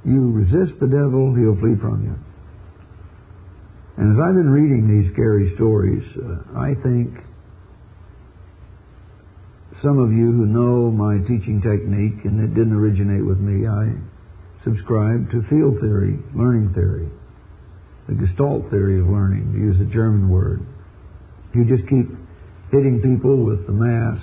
You resist the devil, he'll flee from you. And as I've been reading these scary stories, I think some of you who know my teaching technique, and it didn't originate with me, I subscribe to field theory, learning theory, the Gestalt theory of learning, to use a German word. You just keep hitting people with the mass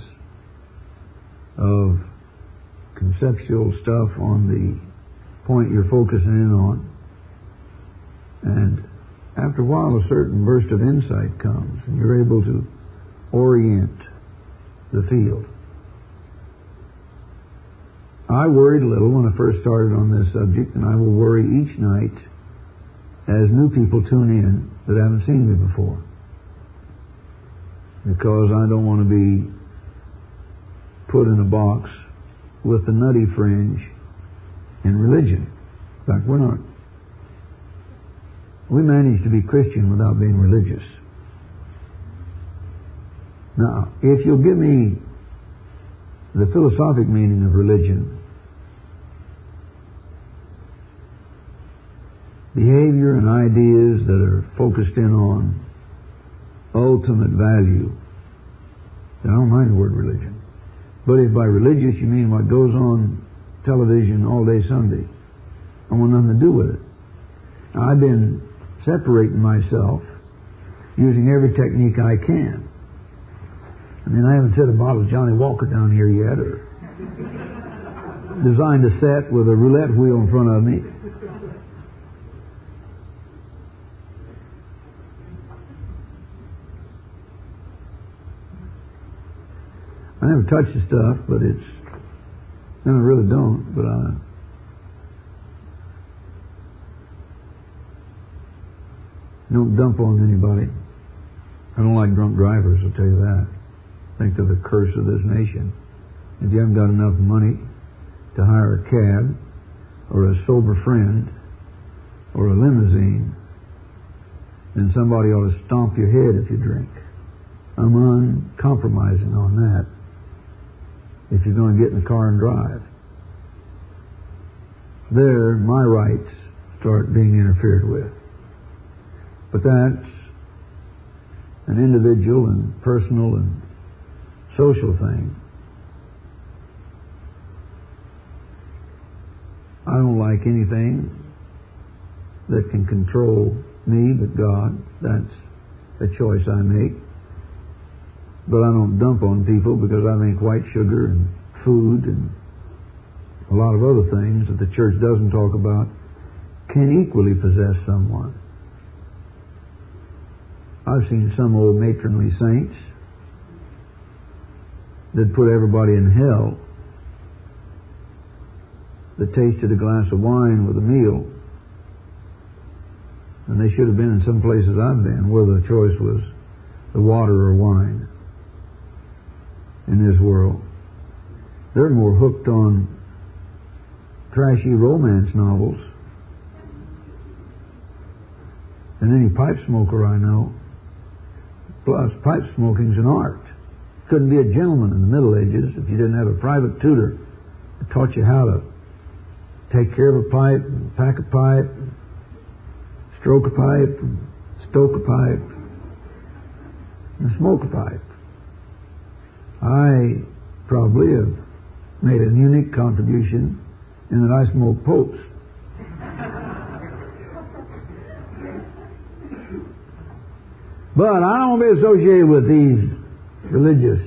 of conceptual stuff on the point you're focusing in on. And after a while, a certain burst of insight comes, and you're able to orient the field. I worried a little when I first started on this subject, and I will worry each night as new people tune in that haven't seen me before, because I don't want to be put in a box with the nutty fringe in religion. In fact, we manage to be Christian without being religious. Now, if you'll give me the philosophic meaning of religion, behavior and ideas that are focused in on ultimate value, then I don't mind the word religion. But if by religious you mean what goes on television all day Sunday, I want nothing to do with it. Now, I've been separating myself using every technique I can. I mean, I haven't set a bottle of Johnny Walker down here yet, or designed a set with a roulette wheel in front of me. I never touch the stuff, but I really don't, but don't dump on anybody. I don't like drunk drivers, I'll tell you that. I think they're the curse of this nation. If you haven't got enough money to hire a cab, or a sober friend, or a limousine, then somebody ought to stomp your head if you drink. I'm uncompromising on that. If you're going to get in the car and drive, there my rights start being interfered with. But that's an individual and personal and social thing. I don't like anything that can control me but God. That's a choice I make. But I don't dump on people, because I think white sugar and food and a lot of other things that the church doesn't talk about can equally possess someone. I've seen some old matronly saints that put everybody in hell that tasted a glass of wine with a meal, and they should have been in some places I've been where the choice was the water or wine. In this world, they're more hooked on trashy romance novels than any pipe smoker I know. Plus, pipe smoking's an art. Couldn't be a gentleman in the Middle Ages if you didn't have a private tutor that taught you how to take care of a pipe, and pack a pipe, and stroke a pipe, and stoke a pipe, and smoke a pipe. I probably have made a unique contribution in that I smoke popes. But I don't want to be associated with these religious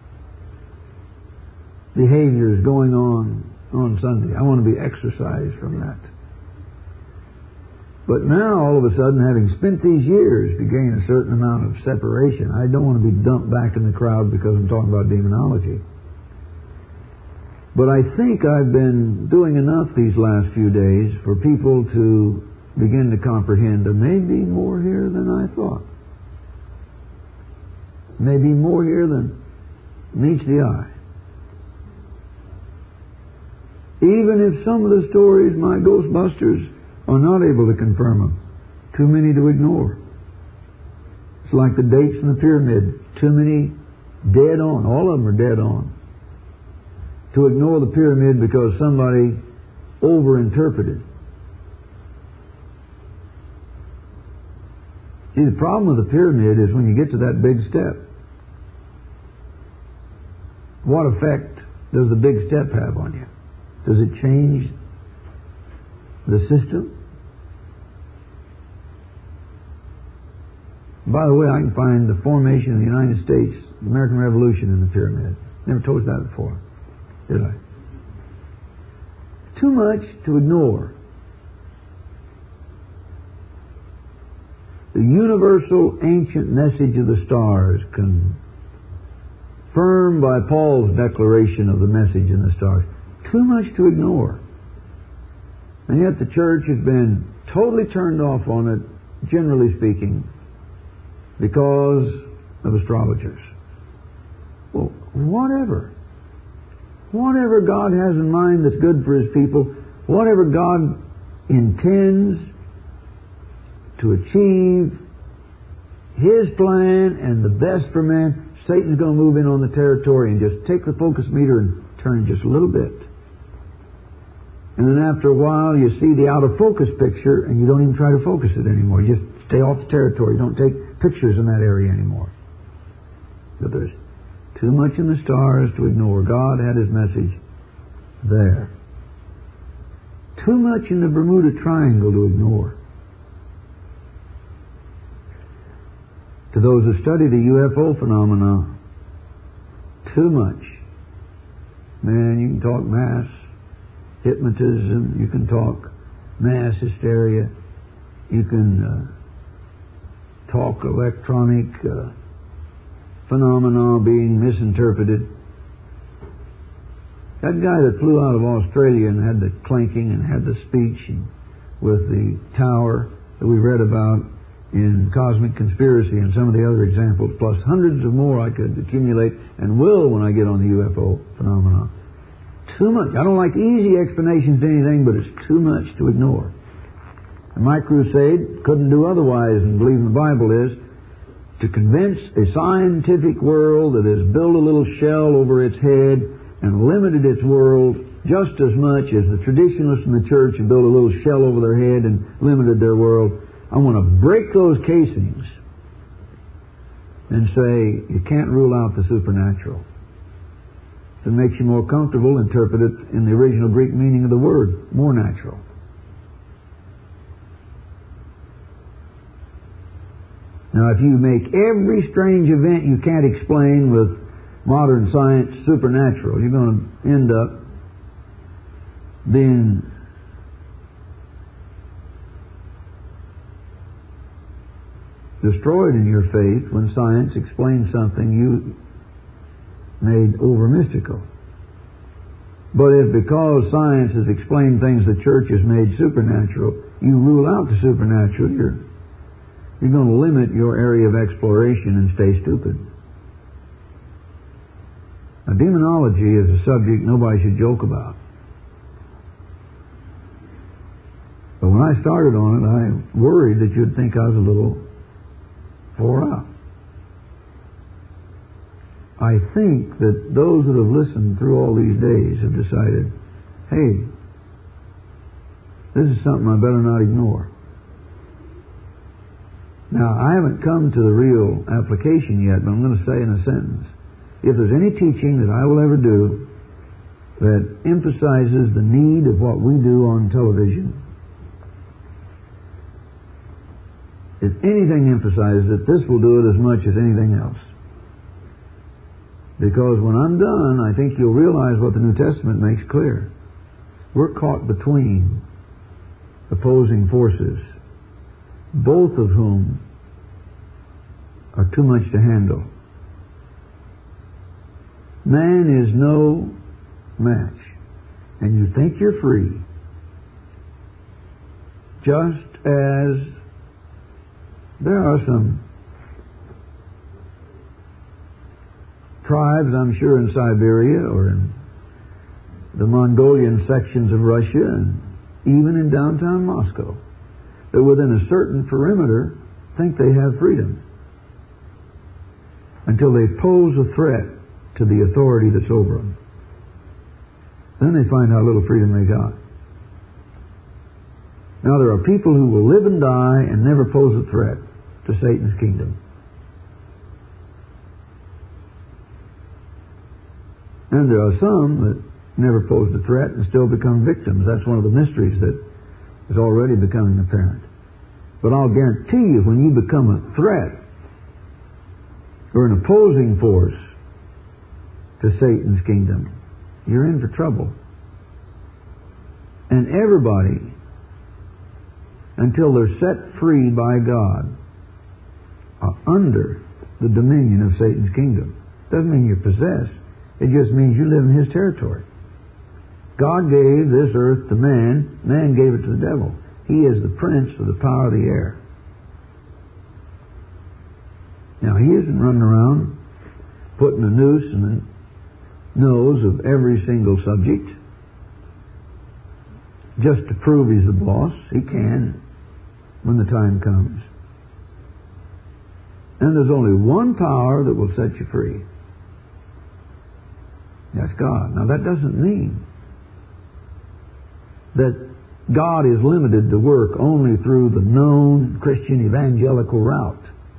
behaviors going on Sunday. I want to be exercised from that. But now, all of a sudden, having spent these years to gain a certain amount of separation, I don't want to be dumped back in the crowd because I'm talking about demonology. But I think I've been doing enough these last few days for people to begin to comprehend there may be more here than I thought. Maybe more here than meets the eye. Even if some of the stories, my Ghostbusters, are not able to confirm them. Too many to ignore. It's like the dates in the pyramid. Too many dead on. All of them are dead on. To ignore the pyramid because somebody overinterpreted. See, the problem with the pyramid is when you get to that big step, what effect does the big step have on you? Does it change the system? By the way, I can find the formation of the United States, the American Revolution in the pyramid. Never told you that before, did I? Too much to ignore. The universal ancient message of the stars, confirmed by Paul's declaration of the message in the stars. Too much to ignore. And yet the church has been totally turned off on it, generally speaking, because of astrologers. Well, whatever God has in mind that's good for His people, whatever God intends to achieve His plan and the best for man, Satan's going to move in on the territory and just take the focus meter and turn just a little bit. And then after a while you see the out of focus picture and you don't even try to focus it anymore. You just stay off the territory. Don't take pictures in that area anymore. But there's too much in the stars to ignore. God had His message there. Too much in the Bermuda Triangle to ignore. To those who study the UFO phenomena, too much. Man, you can talk mass hypnotism, you can talk mass hysteria, you can talk electronic phenomena being misinterpreted. That guy that flew out of Australia and had the clanking and had the speech with the tower that we read about in Cosmic Conspiracy and some of the other examples, plus hundreds of more I could accumulate and will when I get on the UFO phenomena. Too much. I don't like easy explanations to anything, but it's too much to ignore. And my crusade couldn't do otherwise than believe in the Bible is to convince a scientific world that has built a little shell over its head and limited its world just as much as the traditionalists in the church have built a little shell over their head and limited their world. I want to break those casings and say you can't rule out the supernatural. If it makes you more comfortable, interpret it in the original Greek meaning of the word, more natural. Now, if you make every strange event you can't explain with modern science supernatural, you're going to end up being destroyed in your faith when science explains something you made over mystical. But if because science has explained things the church has made supernatural, you rule out the supernatural, you're going to limit your area of exploration and stay stupid. Now, demonology is a subject nobody should joke about. But when I started on it, I worried that you'd think I was a little fore out. I think that those that have listened through all these days have decided, hey, this is something I better not ignore. Now, I haven't come to the real application yet, but I'm going to say in a sentence, if there's any teaching that I will ever do that emphasizes the need of what we do on television, if anything emphasizes it, this will do it as much as anything else. Because when I'm done, I think you'll realize what the New Testament makes clear. We're caught between opposing forces, both of whom are too much to handle. Man is no match. And you think you're free, just as there are some tribes, I'm sure, in Siberia or in the Mongolian sections of Russia and even in downtown Moscow that within a certain perimeter think they have freedom until they pose a threat to the authority that's over them. Then they find how little freedom they got. Now, there are people who will live and die and never pose a threat. to Satan's kingdom. And there are some that never posed a threat and still become victims. That's one of the mysteries that is already becoming apparent. But I'll guarantee you, when you become a threat or an opposing force to Satan's kingdom, you're in for trouble. And everybody, until they're set free by God, are under the dominion of Satan's kingdom. Doesn't mean you're possessed. It just means you live in His territory. God gave this earth to man. Man gave it to the devil. He is the prince of the power of the air. Now, he isn't running around putting a noose in the nose of every single subject just to prove he's the boss. He can when the time comes. And there's only one power that will set you free. That's God. Now, that doesn't mean that God is limited to work only through the known Christian evangelical route.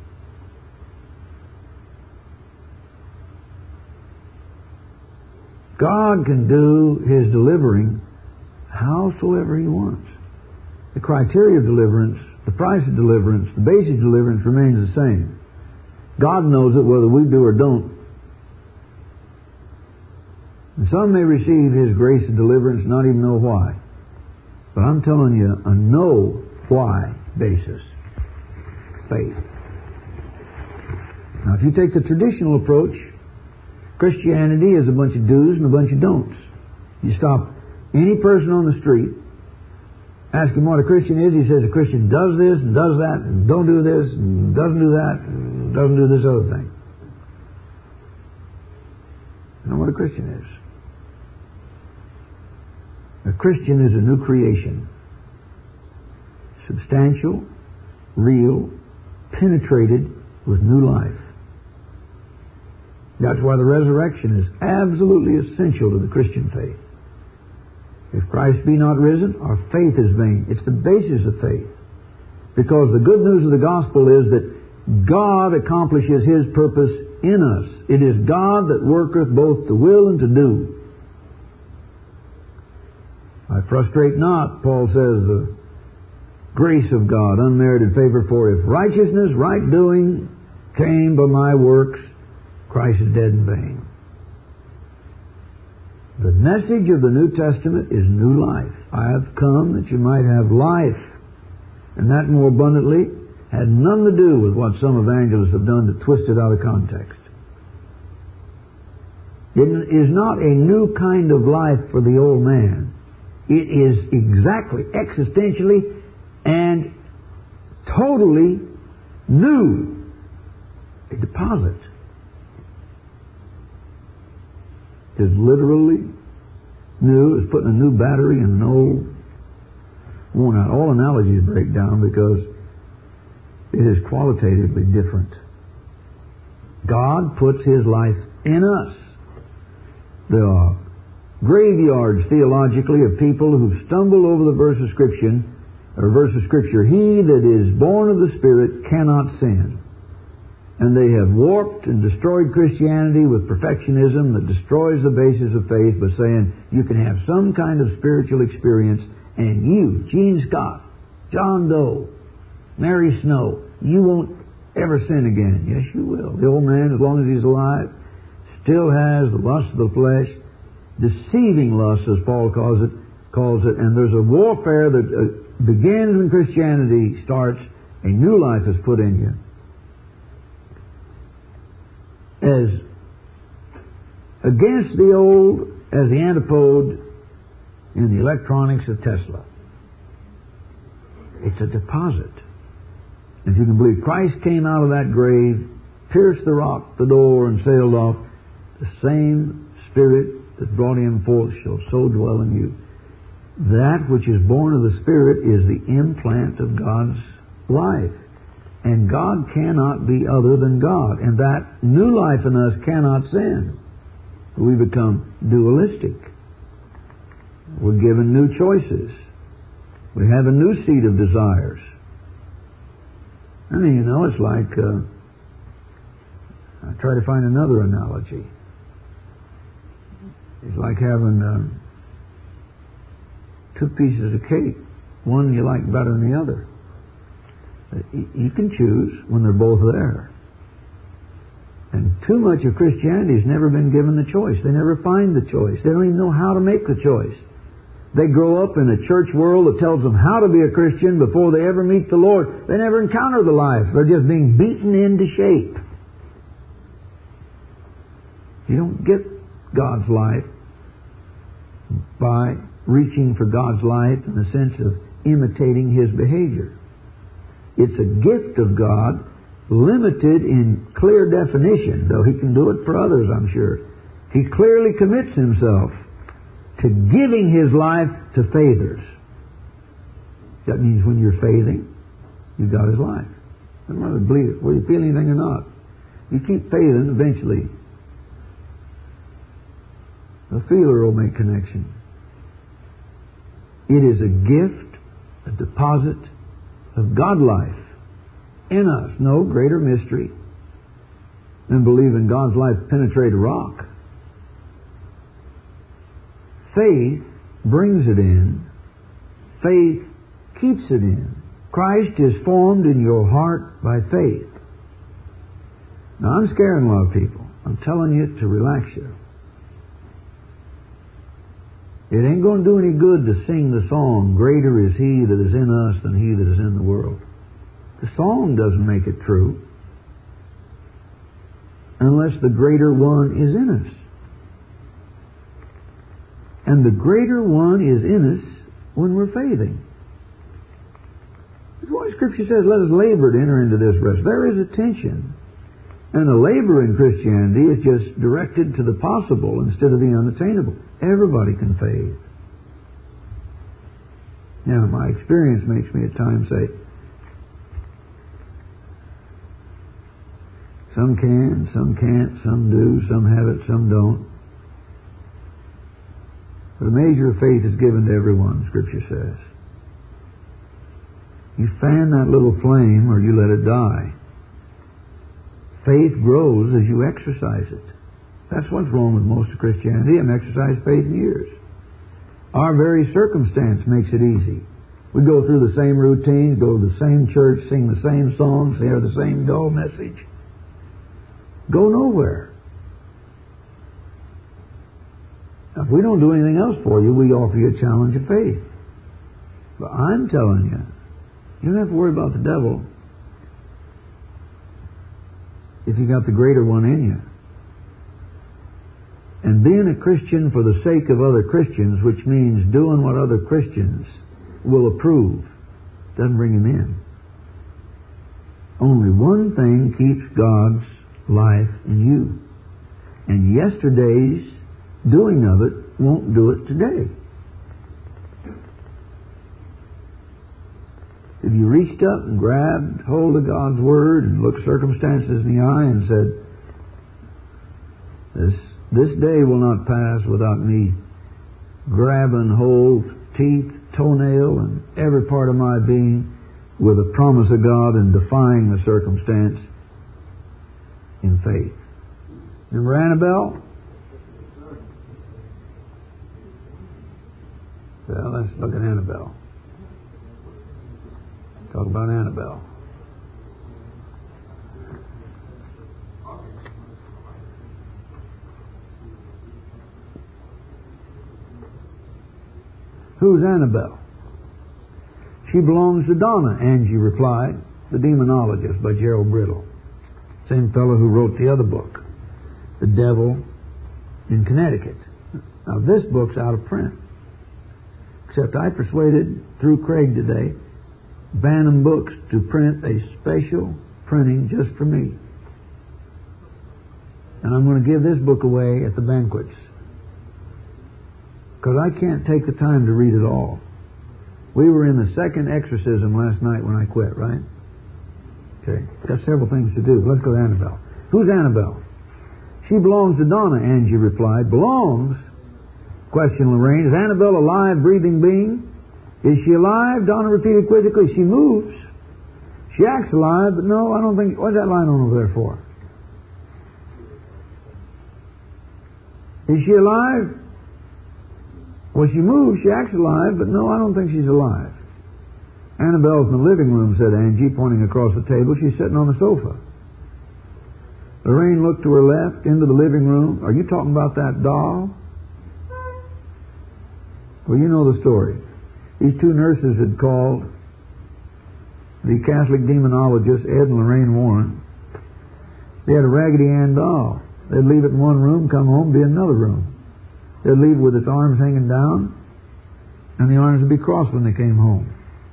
God can do His delivering howsoever He wants. The criteria of deliverance, the price of deliverance, the basic deliverance remains the same. God knows it whether we do or don't. And some may receive His grace of deliverance and not even know why. But I'm telling you, a know why basis. Faith. Now, if you take the traditional approach, Christianity is a bunch of do's and a bunch of don'ts. You stop any person on the street, ask him what a Christian is, he says a Christian does this and does that and don't do this and doesn't do that and doesn't do this other thing. You know what a Christian is? A Christian is a new creation. Substantial, real, penetrated with new life. That's why the resurrection is absolutely essential to the Christian faith. If Christ be not risen, our faith is vain. It's the basis of faith. Because the good news of the gospel is that God accomplishes His purpose in us. It is God that worketh both to will and to do. I frustrate not, Paul says, the grace of God, unmerited favor, for if righteousness, right doing, came by my works, Christ is dead in vain. The message of the New Testament is new life. I have come that you might have life, and that more abundantly. Had nothing to do with what some evangelists have done to twist it out of context. It is not a new kind of life for the old man. It is exactly, existentially, and totally new. A deposit. Is literally new, is putting a new battery in an old worn out. All analogies break down because it is qualitatively different. God puts His life in us. There are graveyards theologically of people who stumble over the verse of Scripture, He that is born of the Spirit cannot sin. And they have warped and destroyed Christianity with perfectionism that destroys the basis of faith by saying you can have some kind of spiritual experience and you, Gene Scott, John Doe, Mary Snow, you won't ever sin again. Yes, you will. The old man, as long as he's alive, still has the lust of the flesh, deceiving lust, as Paul calls it, and there's a warfare that begins when Christianity starts. A new life is put in you. As against the old, as the antipode in the electronics of Tesla. It's a deposit. If you can believe Christ came out of that grave, pierced the rock, the door, and sailed off, the same Spirit that brought Him forth shall so dwell in you. That which is born of the Spirit is the implant of God's life. And God cannot be other than God. And that new life in us cannot sin. We become dualistic. We're given new choices. We have a new seat of desires. I mean, you know, it's like, I try to find another analogy. It's like having two pieces of cake. One you like better than the other. You can choose when they're both there. And too much of Christianity has never been given the choice. They never find the choice. They don't even know how to make the choice. They grow up in a church world that tells them how to be a Christian before they ever meet the Lord. They never encounter the life. They're just being beaten into shape. You don't get God's life by reaching for God's life in the sense of imitating His behavior. It's a gift of God, limited in clear definition, though He can do it for others, I'm sure. He clearly commits Himself to giving His life to faithers. That means when you're faithing, you got His life. Doesn't matter believe it, whether you feel anything or not. You keep faithing, eventually the feeler will make connection. It is a gift, a deposit of God life in us. No greater mystery than believing God's life penetrate a rock. Faith brings it in. Faith keeps it in. Christ is formed in your heart by faith. Now, I'm scaring a lot of people. I'm telling you to relax you. It ain't going to do any good to sing the song, "Greater is He that is in us than he that is in the world." The song doesn't make it true unless the greater one is in us. And the greater one is in us when we're faithing. That's why Scripture says, "Let us labor to enter into this rest." There is a tension. And the labor in Christianity is just directed to the possible instead of the unattainable. Everybody can faith. Now, my experience makes me at times say, some can, some can't, some do, some have it, some don't. But the measure of faith is given to everyone, Scripture says. You fan that little flame or you let it die. Faith grows as you exercise it. That's what's wrong with most of Christianity. I haven't exercised faith in years. Our very circumstance makes it easy. We go through the same routines, go to the same church, sing the same songs, hear the same dull message. Go nowhere. Now, if we don't do anything else for you, we offer you a challenge of faith. But I'm telling you, you don't have to worry about the devil if you got the greater one in you. And being a Christian for the sake of other Christians, which means doing what other Christians will approve, doesn't bring him in. Only one thing keeps God's life in you. And yesterday's doing of it won't do it today. If you reached up and grabbed hold of God's Word and looked circumstances in the eye and said, this day will not pass without me grabbing hold, teeth, toenail, and every part of my being with a promise of God and defying the circumstance in faith. Remember Annabelle? Well, let's look at Annabelle. Talk about Annabelle. Who's Annabelle? She belongs to Donna, Angie replied, The Demonologist by Gerald Brittle. Same fellow who wrote the other book, The Devil in Connecticut. Now this book's out of print. Except I persuaded, through Craig today, Bantam Books to print a special printing just for me. And I'm going to give this book away at the banquets. Because I can't take the time to read it all. We were in the second exorcism last night when I quit, right? Okay, got several things to do. Let's go to Annabelle. Who's Annabelle? She belongs to Donna, Angie replied. Belongs? Questioned Lorraine. Is Annabelle a live, breathing being? Is she alive? Donna repeated quizzically. She moves. She acts alive, but no, I don't think... What's that line on over there for? Is she alive? Well, she moves, she acts alive, but no, I don't think she's alive. Annabelle's in the living room, said Angie, pointing across the table. She's sitting on the sofa. Lorraine looked to her left, into the living room. Are you talking about that doll? Well, you know the story. These two nurses had called the Catholic demonologists, Ed and Lorraine Warren. They had a Raggedy Ann doll. They'd leave it in one room, come home, be in another room. They'd leave it with its arms hanging down, and the arms would be crossed when they came home.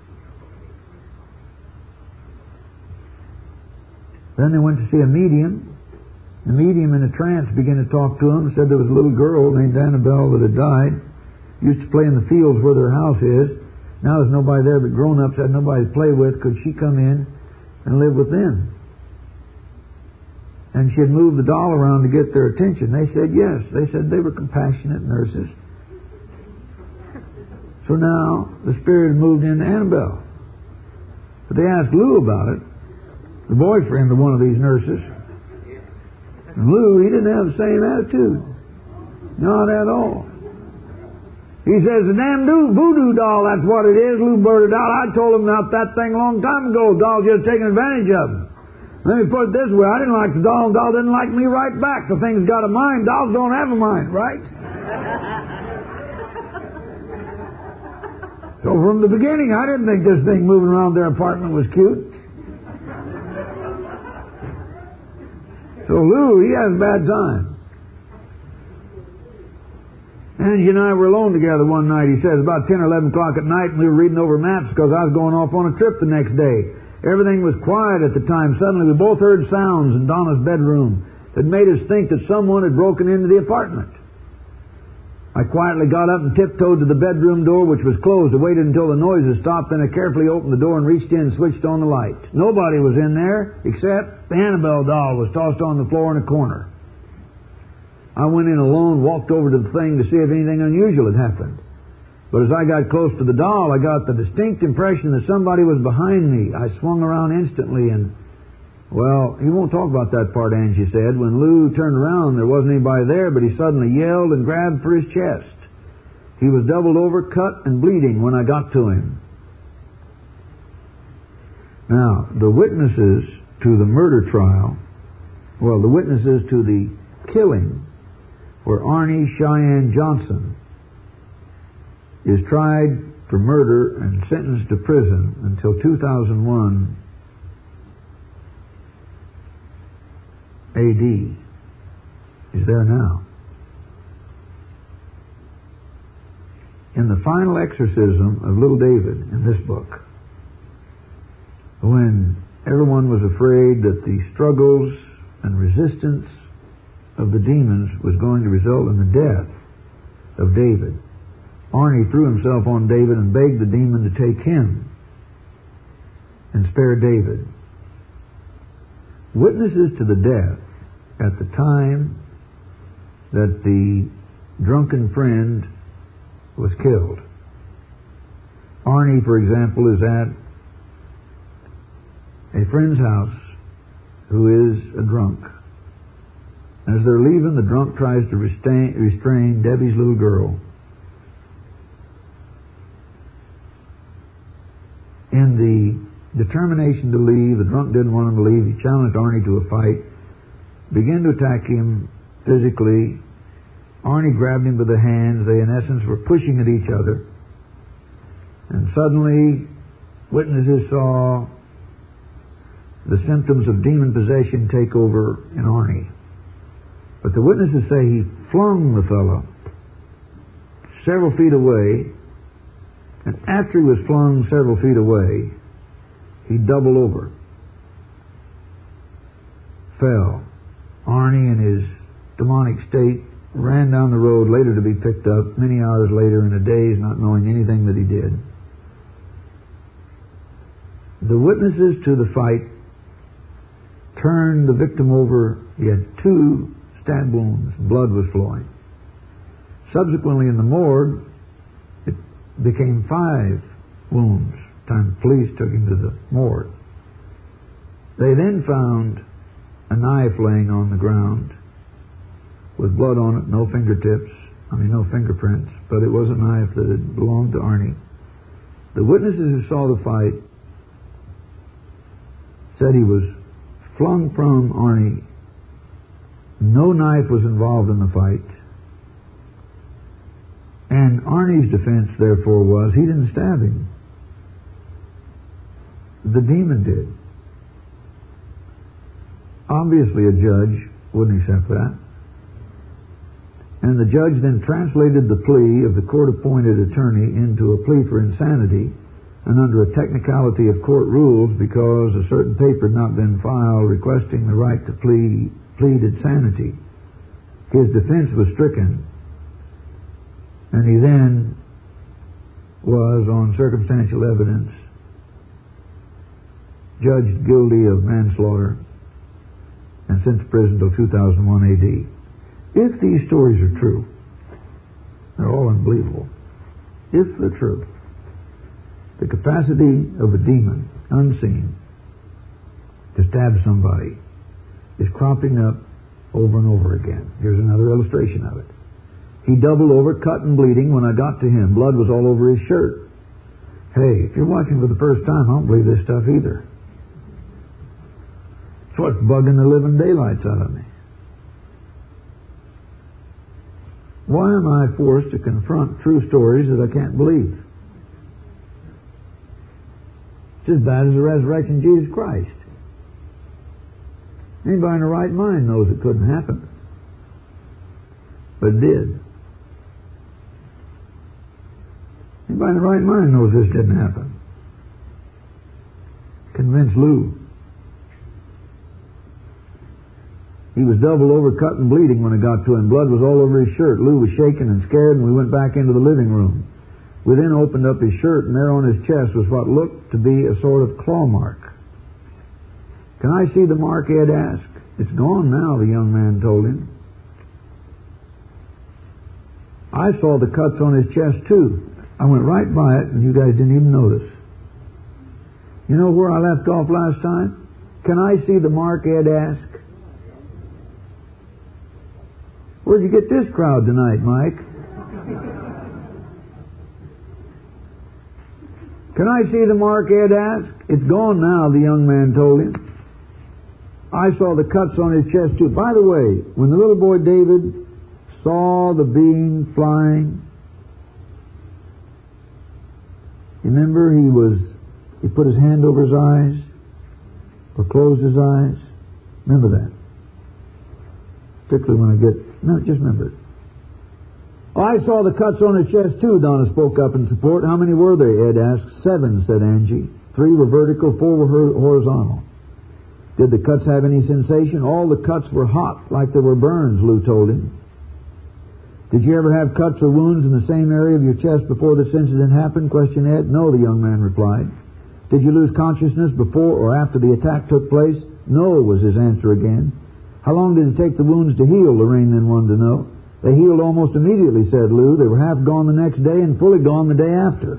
Then they went to see a medium. The medium, in a trance, began to talk to them, said there was a little girl named Annabelle that had died, used to play in the fields where their house is. Now there's nobody there but grown-ups, had nobody to play with. Could she come in and live with them? And she had moved the doll around to get their attention. They said yes. They said they were compassionate nurses. So now the spirit had moved into Annabelle. But they asked Lou about it, the boyfriend of one of these nurses. And Lou, he didn't have the same attitude. Not at all. He says, the damn voodoo doll, that's what it is. Lou blurted out, I told him about that thing a long time ago. The doll just taking advantage of him. Let me put it this way, I didn't like the doll, and the doll didn't like me right back. The thing's got a mind, dolls don't have a mind, right? So from the beginning, I didn't think this thing moving around their apartment was cute. So Lou, he has a bad time. Angie and I were alone together one night, he says, about 10 or 11 o'clock at night, and we were reading over maps because I was going off on a trip the next day. Everything was quiet at the time. Suddenly we both heard sounds in Donna's bedroom that made us think that someone had broken into the apartment. I quietly got up and tiptoed to the bedroom door, which was closed. I waited until the noises stopped, then I carefully opened the door and reached in and switched on the light. Nobody was in there, except the Annabelle doll was tossed on the floor in a corner. I went in alone, walked over to the thing to see if anything unusual had happened. But as I got close to the doll, I got the distinct impression that somebody was behind me. I swung around instantly and, well, he won't talk about that part, Angie said. When Lou turned around, there wasn't anybody there, but he suddenly yelled and grabbed for his chest. He was doubled over, cut and bleeding when I got to him. Now, the witnesses to the murder trial, the witnesses to the killing were Arnie Cheyenne Johnson, is tried for murder and sentenced to prison until 2001 A.D. He's there now. In the final exorcism of little David in this book, when everyone was afraid that the struggles and resistance of the demons was going to result in the death of David, Arnie threw himself on David and begged the demon to take him and spare David. Witnesses to the death at the time that the drunken friend was killed. Arnie, for example, is at a friend's house who is a drunk. As they're leaving, the drunk tries to restrain Debbie's little girl. In the determination to leave, the drunk didn't want him to leave. He challenged Arnie to a fight, began to attack him physically. Arnie grabbed him by the hands. They, in essence, were pushing at each other. And suddenly, witnesses saw the symptoms of demon possession take over in Arnie. But the witnesses say he flung the fellow several feet away, and after he was flung several feet away, he doubled over, fell. Arnie, in his demonic state, ran down the road, later to be picked up many hours later in a daze, not knowing anything that he did. The witnesses to the fight turned the victim over. He had 2 stab wounds. Blood was flowing. Subsequently, in the morgue, it became 5 wounds. Time the police took him to the morgue. They then found a knife laying on the ground with blood on it, no fingerprints, but it was a knife that had belonged to Arnie. The witnesses who saw the fight said he was flung from Arnie. No knife was involved in the fight. And Arnie's defense, therefore, was he didn't stab him. The demon did. Obviously, a judge wouldn't accept that. And the judge then translated the plea of the court-appointed attorney into a plea for insanity, and under a technicality of court rules, because a certain paper had not been filed requesting the right to plead insanity, his defense was stricken, and he then was, on circumstantial evidence, judged guilty of manslaughter and sent to prison till 2001 AD. If these stories are true, they're all unbelievable. If they're true, the capacity of a demon, unseen, to stab somebody is cropping up over and over again. Here's another illustration of it. He doubled over, cut and bleeding. When I got to him, blood was all over his shirt. Hey, if you're watching for the first time, I don't believe this stuff either. It's what's bugging the living daylights out of me. Why am I forced to confront true stories that I can't believe? It's as bad as the resurrection of Jesus Christ. Anybody in their right mind knows it couldn't happen. But it did. Anybody in their right mind knows this didn't happen. Convince Lou. He was doubled over, cut and bleeding when I got to him. Blood was all over his shirt. Lou was shaking and scared, and we went back into the living room. We then opened up his shirt, and there on his chest was what looked to be a sort of claw mark. Can I see the mark, Ed asked. It's gone now, the young man told him. I saw the cuts on his chest, too. I went right by it, and you guys didn't even notice. You know where I left off last time? Can I see the mark, Ed asked. Where'd you get this crowd tonight, Mike? Can I see the mark, Ed asked. It's gone now, the young man told him. I saw the cuts on his chest, too. By the way, when the little boy David saw the beam flying, remember he put his hand over his eyes or closed his eyes? Remember that. Particularly when just remember it. Oh, I saw the cuts on his chest too, Donna spoke up in support. How many were there, Ed asked. 7, said Angie. 3 were vertical, 4 were horizontal. Did the cuts have any sensation? All the cuts were hot, like they were burns, Lou told him. Did you ever have cuts or wounds in the same area of your chest before this incident happened? Questioned Ed. No, the young man replied. Did you lose consciousness before or after the attack took place? No, was his answer again. How long did it take the wounds to heal? Lorraine then wanted to know. They healed almost immediately, said Lou. They were half gone the next day and fully gone the day after.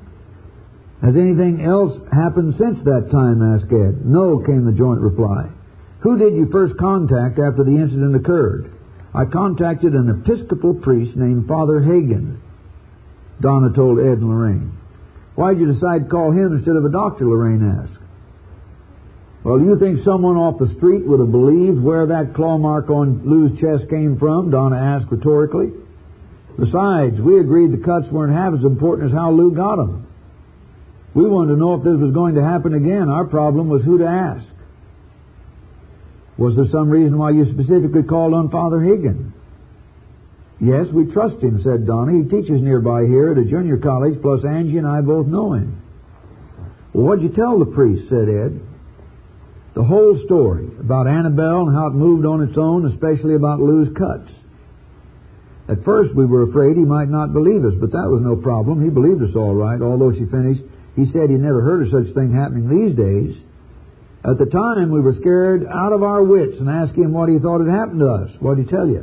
Has anything else happened since that time? Asked Ed. No, came the joint reply. Who did you first contact after the incident occurred? I contacted an Episcopal priest named Father Hagen, Donna told Ed and Lorraine. Why did you decide to call him instead of a doctor? Lorraine asked. Well, do you think someone off the street would have believed where that claw mark on Lou's chest came from? Donna asked rhetorically. Besides, we agreed the cuts weren't half as important as how Lou got them. We wanted to know if this was going to happen again. Our problem was who to ask. Was there some reason why you specifically called on Father Hagen? Yes, we trust him, said Donna. He teaches nearby here at a junior college, plus Angie and I both know him. Well, what'd you tell the priest? Said Ed. The whole story about Annabelle and how it moved on its own, especially about Lou's cuts. At first we were afraid he might not believe us, but that was no problem. He believed us all right, although she finished. He said he'd never heard of such a thing happening these days. At the time, we were scared out of our wits and asked him what he thought had happened to us. What did he tell you?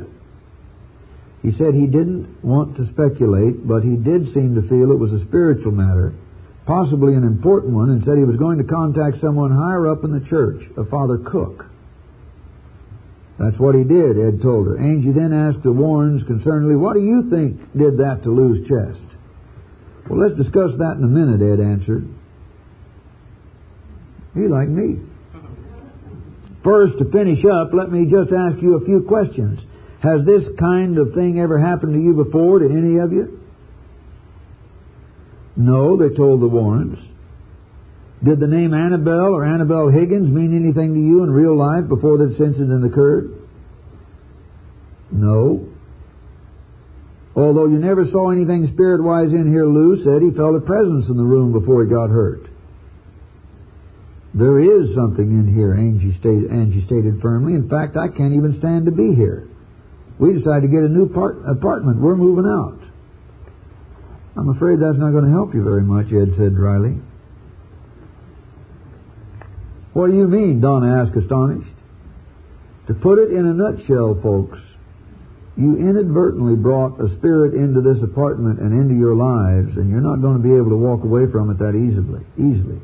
He said he didn't want to speculate, but he did seem to feel it was a spiritual matter possibly an important one, and said he was going to contact someone higher up in the church, a Father Cook. That's what he did, Ed told her. Angie then asked the Warrens concerningly, what do you think did that to Lou's chest? Well, let's discuss that in a minute, Ed answered. He like me. First, to finish up, let me just ask you a few questions. Has this kind of thing ever happened to you before, to any of you? No, they told the Warrens. Did the name Annabelle or Annabelle Higgins mean anything to you in real life before this incident occurred? No. Although you never saw anything spirit-wise in here, Lou said he felt a presence in the room before he got hurt. There is something in here, Angie stated firmly. In fact, I can't even stand to be here. We decided to get a new apartment. We're moving out. I'm afraid that's not going to help you very much, Ed said dryly. What do you mean? Donna asked, astonished. To put it in a nutshell, folks, you inadvertently brought a spirit into this apartment and into your lives, and you're not going to be able to walk away from it that easily.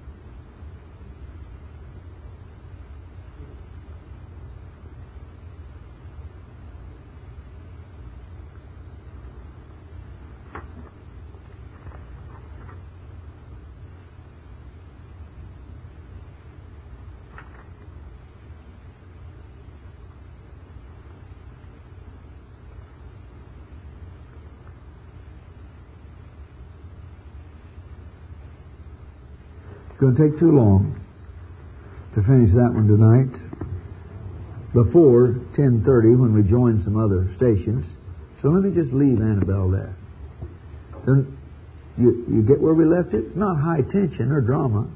It's going to take too long to finish that one tonight. Before 10:30, when we join some other stations. So let me just leave Annabelle there. Then you get where we left it? It's not high tension or drama.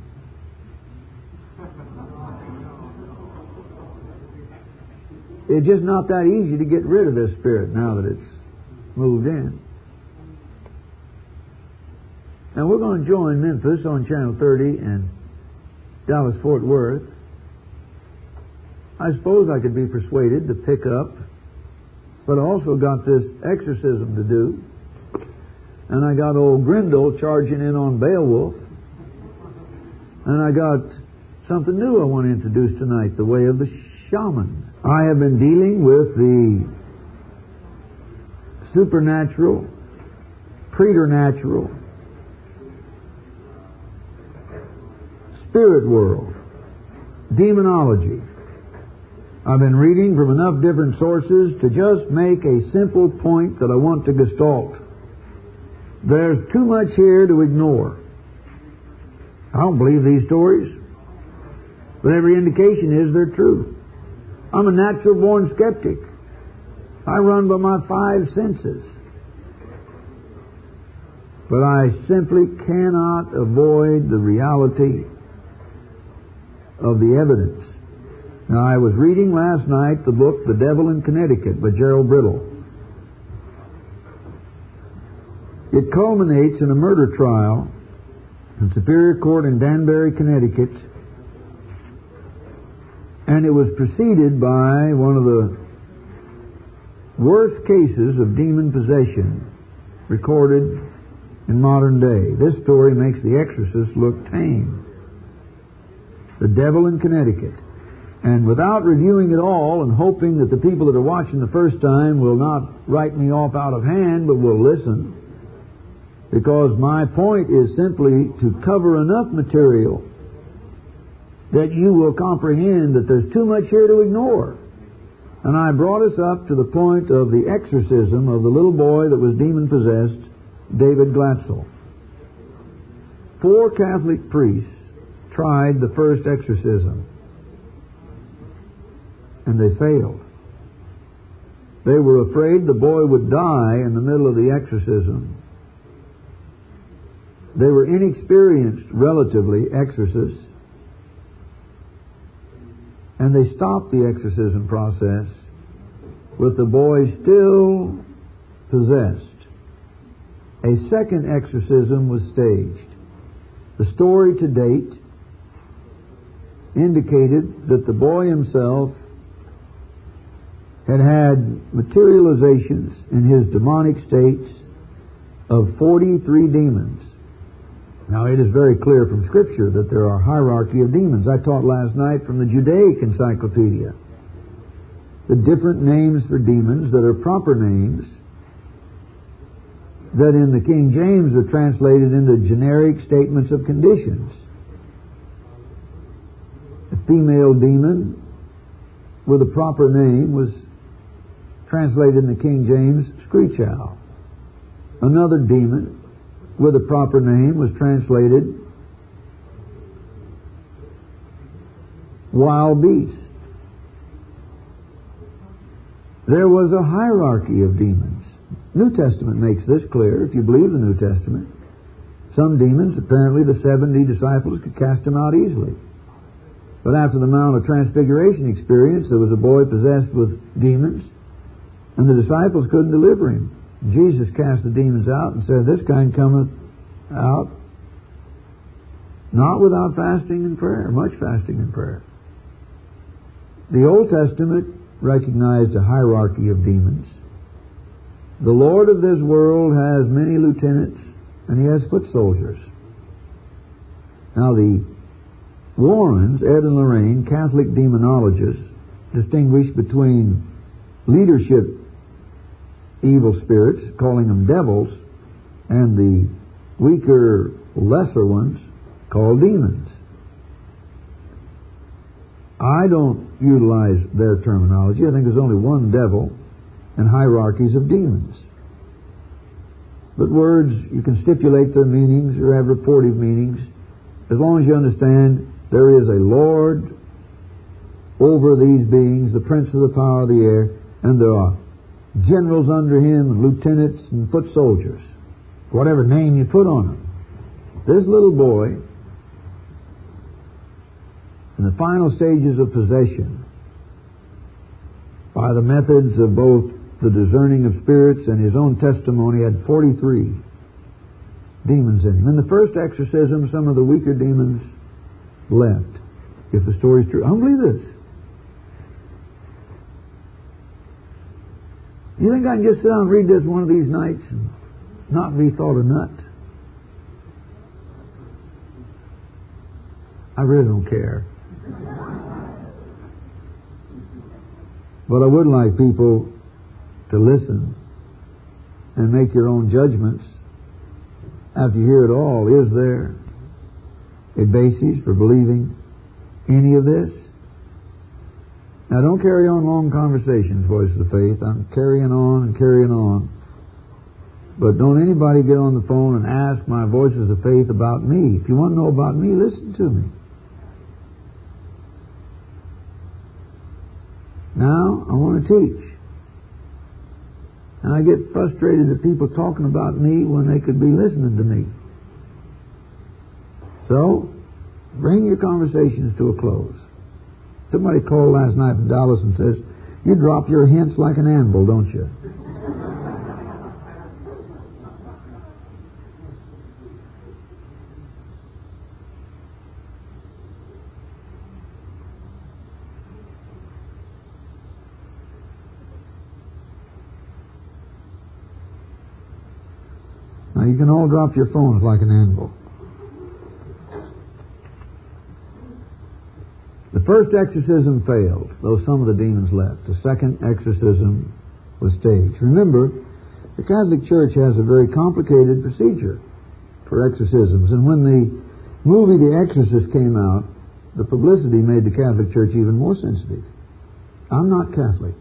It's just not that easy to get rid of this spirit now that it's moved in. Now we're going to join Memphis on Channel 30 and Dallas-Fort Worth. I suppose I could be persuaded to pick up, but I also got this exorcism to do, and I got old Grindel charging in on Beowulf, and I got something new I want to introduce tonight, the way of the shaman. I have been dealing with the supernatural, preternatural, spirit world, demonology. I've been reading from enough different sources to just make a simple point that I want to gestalt. There's too much here to ignore. I don't believe these stories, but every indication is they're true. I'm a natural-born skeptic. I run by my five senses. But I simply cannot avoid the reality of the evidence. Now, I was reading last night the book The Devil in Connecticut by Gerald Brittle. It culminates in a murder trial in Superior Court in Danbury, Connecticut, and it was preceded by one of the worst cases of demon possession recorded in modern day. This story makes The Exorcist look tame. The Devil in Connecticut. And without reviewing it all and hoping that the people that are watching the first time will not write me off out of hand, but will listen, because my point is simply to cover enough material that you will comprehend that there's too much here to ignore. And I brought us up to the point of the exorcism of the little boy that was demon-possessed, David Glatzel. 4 Catholic priests tried the first exorcism, and they failed. They were afraid the boy would die in the middle of the exorcism. They were inexperienced, relatively, exorcists, and they stopped the exorcism process with the boy still possessed. A second exorcism was staged. The story to date indicated that the boy himself had materializations in his demonic states of 43 demons. Now, it is very clear from Scripture that there are hierarchy of demons. I taught last night from the Judaic Encyclopedia the different names for demons that are proper names that in the King James are translated into generic statements of conditions. A female demon with a proper name was translated in the King James, screech owl. Another demon with a proper name was translated wild beast. There was a hierarchy of demons. New Testament makes this clear, if you believe the New Testament. Some demons, apparently the 70 disciples could cast them out easily. But after the Mount of Transfiguration experience, there was a boy possessed with demons, and the disciples couldn't deliver him. Jesus cast the demons out and said, "This kind cometh out not without fasting and prayer," much fasting and prayer. The Old Testament recognized a hierarchy of demons. The Lord of this world has many lieutenants, and he has foot soldiers. Now the Warrens, Ed and Lorraine, Catholic demonologists, distinguish between leadership evil spirits, calling them devils, and the weaker, lesser ones, called demons. I don't utilize their terminology. I think there's only one devil and hierarchies of demons. But words, you can stipulate their meanings or have reportive meanings, as long as you understand there is a Lord over these beings, the prince of the power of the air, and there are generals under him, and lieutenants, and foot soldiers, whatever name you put on them. This little boy, in the final stages of possession, by the methods of both the discerning of spirits and his own testimony, had 43 demons in him. In the first exorcism, some of the weaker demons left, if the story is true. I don't believe this. You think I can just sit down and read this one of these nights and not be thought a nut? I really don't care. But I would like people to listen and make your own judgments after you hear it all. Is there a basis for believing any of this? Now, don't carry on long conversations, Voices of Faith. I'm carrying on and carrying on. But don't anybody get on the phone and ask my Voices of Faith about me. If you want to know about me, listen to me. Now, I want to teach. And I get frustrated at people talking about me when they could be listening to me. So, bring your conversations to a close. Somebody called last night from Dallas and says, "You drop your hints like an anvil, don't you?" Now, you can all drop your phones like an anvil. The first exorcism failed, though some of the demons left. The second exorcism was staged. Remember, the Catholic Church has a very complicated procedure for exorcisms, and when the movie The Exorcist came out, the publicity made the Catholic Church even more sensitive. I'm not Catholic.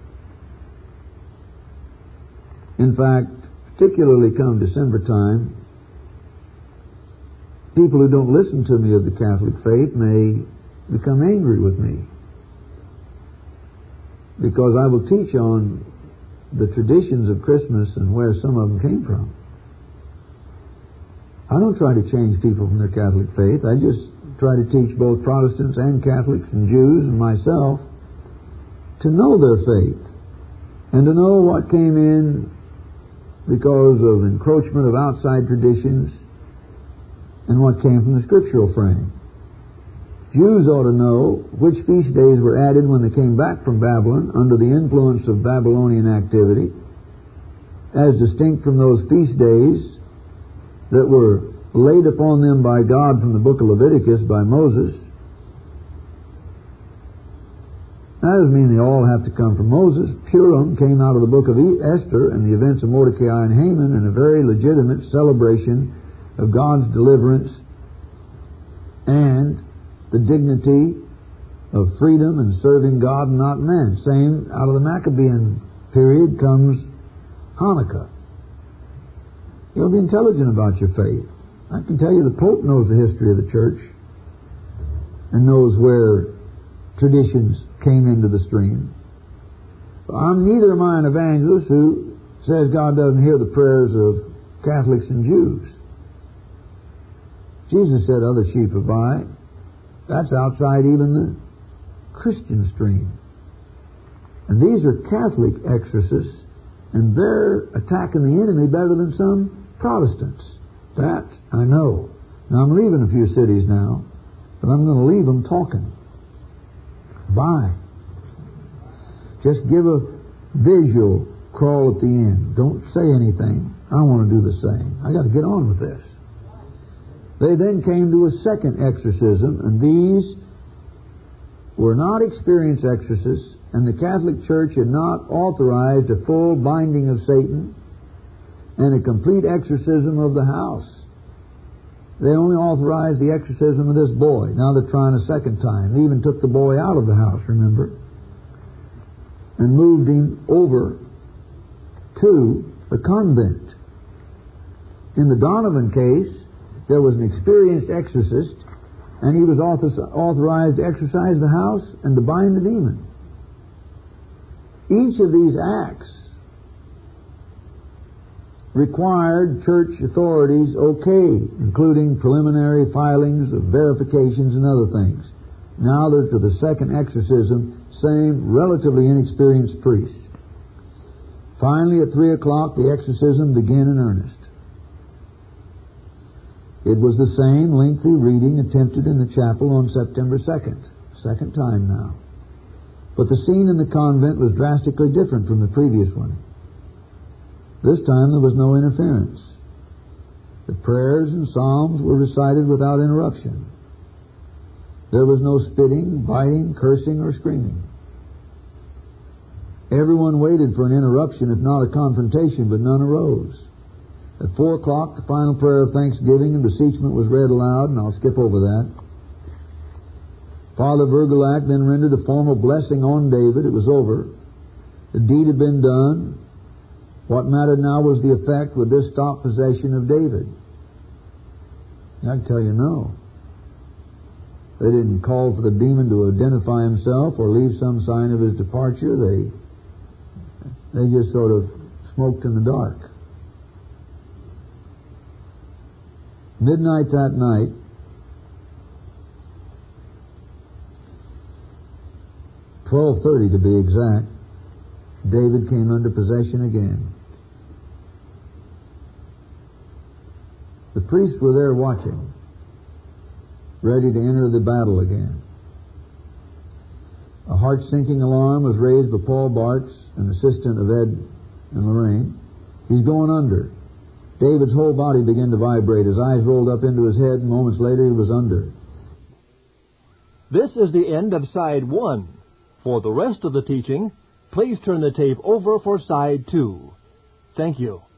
In fact, particularly come December time, people who don't listen to me of the Catholic faith may become angry with me, because I will teach on the traditions of Christmas and where some of them came from. I don't try to change people from their Catholic faith. I just try to teach both Protestants and Catholics and Jews and myself to know their faith and to know what came in because of encroachment of outside traditions and what came from the scriptural frame. Jews ought to know which feast days were added when they came back from Babylon under the influence of Babylonian activity, as distinct from those feast days that were laid upon them by God from the book of Leviticus by Moses. That doesn't mean they all have to come from Moses. Purim came out of the book of Esther and the events of Mordecai and Haman, and a very legitimate celebration of God's deliverance and the dignity of freedom and serving God and not men. Same out of the Maccabean period comes Hanukkah. You'll be intelligent about your faith. I can tell you the Pope knows the history of the church and knows where traditions came into the stream. Neither am I an evangelist who says God doesn't hear the prayers of Catholics and Jews. Jesus said, "Other sheep have I." That's outside even the Christian stream. And these are Catholic exorcists, and they're attacking the enemy better than some Protestants. That I know. Now I'm leaving a few cities now, but I'm going to leave them talking. Bye. Just give a visual crawl at the end. Don't say anything. I want to do the same. I got to get on with this. They then came to a second exorcism, and these were not experienced exorcists, and the Catholic Church had not authorized a full binding of Satan and a complete exorcism of the house. They only authorized the exorcism of this boy. Now they're trying a second time. They even took the boy out of the house, remember, and moved him over to the convent. In the Donovan case, there was an experienced exorcist, and he was authorized to exorcise the house and to bind the demon. Each of these acts required church authorities okay, including preliminary filings of verifications and other things. Now they're to the second exorcism, same relatively inexperienced priest. Finally, at 3 o'clock, the exorcism began in earnest. It was the same lengthy reading attempted in the chapel on September 2nd. Second time now. But the scene in the convent was drastically different from the previous one. This time there was no interference. The prayers and psalms were recited without interruption. There was no spitting, biting, cursing, or screaming. Everyone waited for an interruption, if not a confrontation, but none arose. At 4 o'clock, the final prayer of thanksgiving and beseechment was read aloud, and I'll skip over that. Father Vergulac then rendered a formal blessing on David. It was over. The deed had been done. What mattered now was the effect. Would this stop possession of David? I can tell you no. They didn't call for the demon to identify himself or leave some sign of his departure. They just sort of smoked in the dark. Midnight that night, $12:30 to be exact, David came under possession again. The priests were there watching, ready to enter the battle again. A heart-sinking alarm was raised by Paul Bartz, an assistant of Ed and Lorraine. He's going under. David's whole body began to vibrate. His eyes rolled up into his head, and moments later he was under. This is the end of Side 1. For the rest of the teaching, please turn the tape over for Side 2. Thank you.